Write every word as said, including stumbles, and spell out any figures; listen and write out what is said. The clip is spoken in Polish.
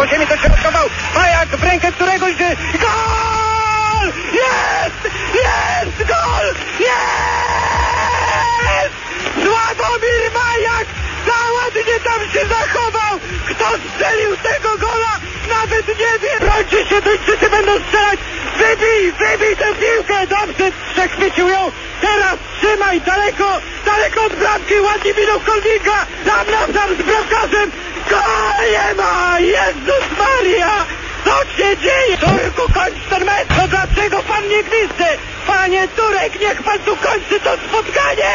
ziemi dośrodkował. Majak w rękę któregoś. Gol! Jest! Jest! Gol! Jest! Sławomir Majak! Za ładnie tam się zachował! Kto strzelił tego gola? Nawet nie wiem! Brońcie się, Duńczycy będą strzelać! Wybij! Wybij tę piłkę! Dobrze przechwycił ją! Teraz trzymaj! Daleko! Daleko od bramki! Ładnie minął Kolninga! Tam na tam z bramkarzem! Gola nie ma! Jezus Maria! Co się dzieje? Turku, kończ ten mecz! To dlaczego pan nie gwizdzy? Panie Turek, niech pan tu kończy to spotkanie!